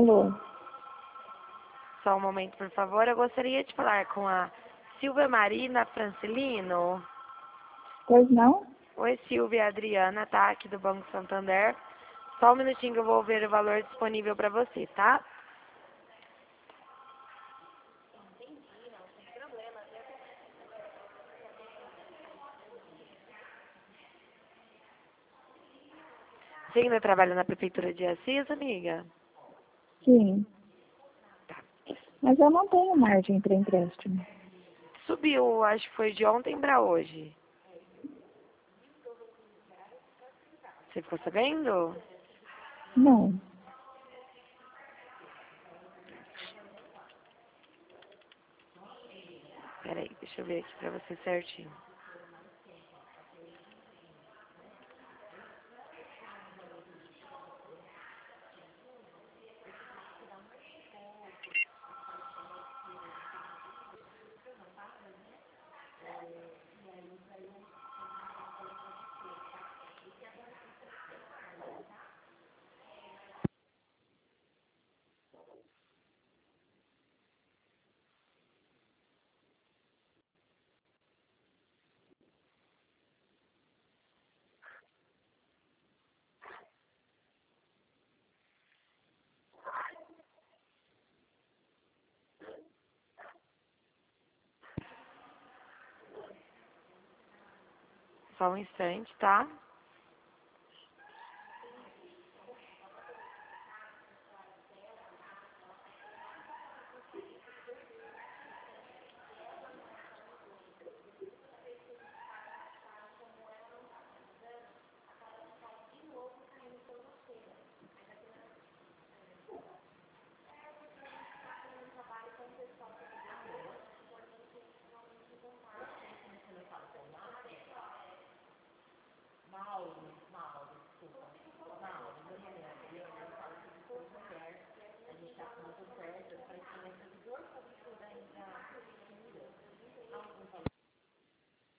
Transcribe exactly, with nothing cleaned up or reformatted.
Alô? Só um momento, por favor. Eu gostaria de falar com a Silvia Marina Francilino. Pois não? Oi, Silvia, Adriana, tá? Aqui do Banco Santander. Só um minutinho que eu vou ver o valor disponível para você, tá? Você ainda trabalha na Prefeitura de Assis, amiga? Sim. Mas eu não tenho margem para empréstimo. Subiu, acho que foi de ontem para hoje. Você ficou sabendo? Não. Peraí, deixa eu ver aqui pra você certinho. Só um instante, tá?